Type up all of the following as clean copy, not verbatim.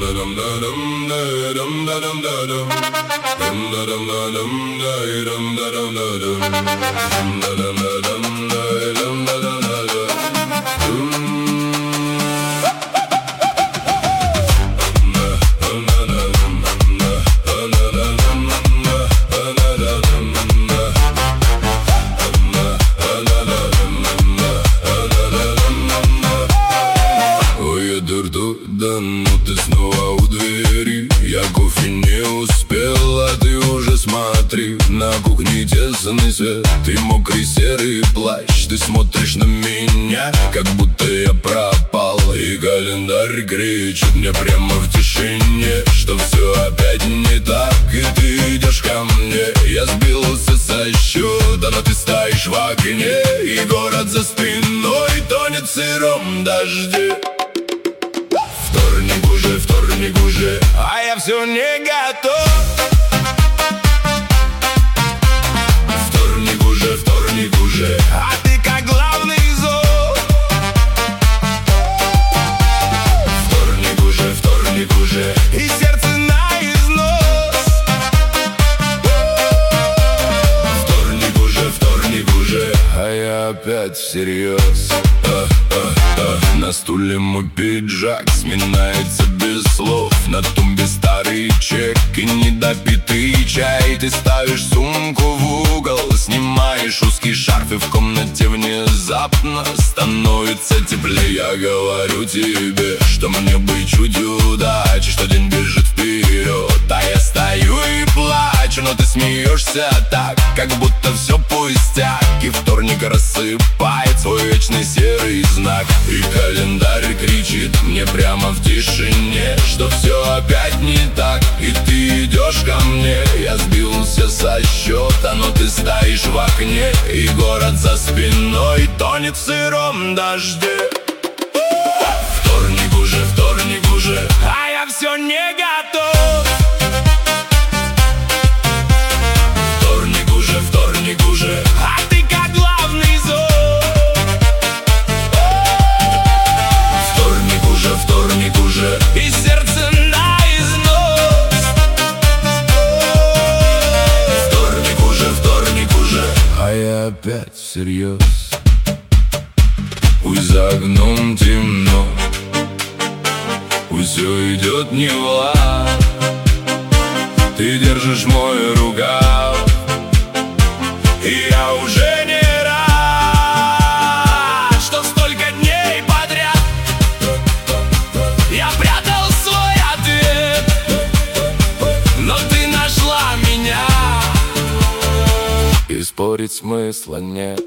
Но ты снова у двери. Я кофе не успел, а ты уже смотри. На кухне тесный свет, ты мокрый серый плащ. Ты смотришь на меня, как будто я пропал. И календарь кричит мне прямо в тишине, что все опять не так, и ты идешь ко мне. Я сбился со счета, но ты стоишь в окне, и город за спиной тонет в сыром дожде. Вторник уже, а я все не готов. Вторник уже, а ты как главный зол. Вторник уже, и сердце на износ. Вторник уже, а я опять всерьез. На стуле мой пиджак сминается без слов. На тумбе старый чек и недопитый чай. Ты ставишь сумку в угол, снимаешь узкий шарф, и в комнате внезапно становится теплее. Я говорю тебе, что мне быть чуть удачи, что день бежит вперед, а я стою и плачу. Но ты смеешься так, как будто все пустяк, и вторник рассыпает свой вечный серый знак. И календарь кричит мне прямо в тишине, что все опять не так, и ты идешь ко мне. Я сбился со счета, но ты стоишь в окне, и город за спиной тонет в сыром дожде. Вторник уже, а я все не готов. Вторник уже, а ты как главный зол. Вторник уже, и сердце на износ. Вторник уже, а я опять всерьез. Пусть за окном темно, пусть все идет не в лад. Ты держишь мой рукав, и я уже не рад, что столько дней подряд я прятал свой ответ, но ты нашла меня, и спорить смысла нет.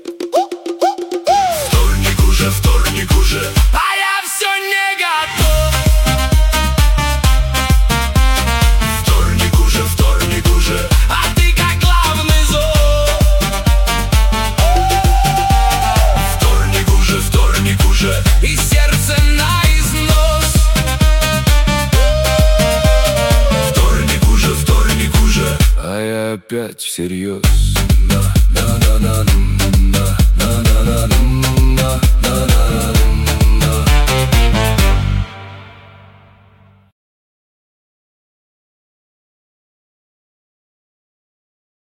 Вторник уже, а я все не готов. Вторник уже, а ты как главный зол. Вторник уже, и сердце на износ. Вторник уже, а я опять всерьез.